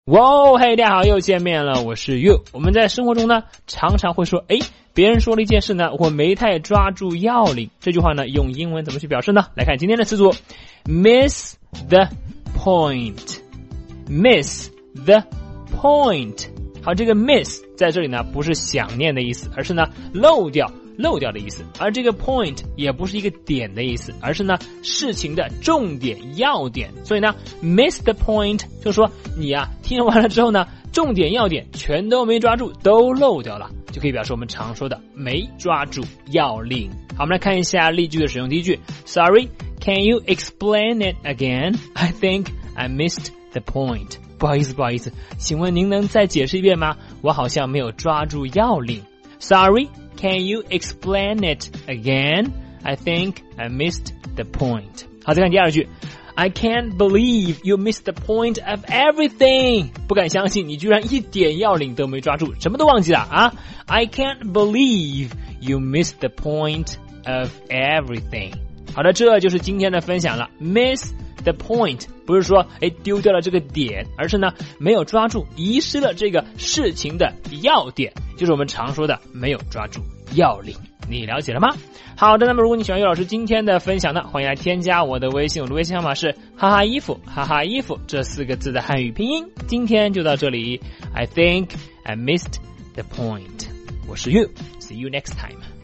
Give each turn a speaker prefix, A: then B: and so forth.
A: 哇，嘿，大家好，又见面了，我是 You。我们在生活中呢，常常会说，别人说了一件事呢，我没太抓住要领。这句话呢，用英文怎么去表示呢？来看今天的词组 ，miss the point。miss the point。好，这个 miss 在这里呢，不是想念的意思，而是呢漏掉的意思。而这个 point 也不是一个点的意思，而是呢事情的重点要点。所以呢 miss the point 就说你啊听完了之后呢，重点要点全都没抓住，都漏掉了，就可以表示我们常说的没抓住要领。好，我们来看一下例句的使用。第一句 Sorry, can you explain it again? I think I missed the point. 不好意思，请问您能再解释一遍吗？我好像没有抓住要领。Sorry, can you explain it again? I think I missed the point. 好，再看第二句 I can't believe you missed the point of everything. 不敢相信你居然一点要领都没抓住，什么都忘记了啊 I can't believe you missed the point of everything. 好的，这就是今天的分享了。 Miss the point 不是说丢掉了这个点，而是呢没有抓住，遗失了这个事情的要点，就是我们常说的没有抓住要领。你了解了吗？好的，那么如果你喜欢岳老师今天的分享呢，欢迎来添加我的微信，我的微信号码是哈哈衣服这4个字的汉语拼音。今天就到这里， I think I missed the point. 我是 You, see you next time.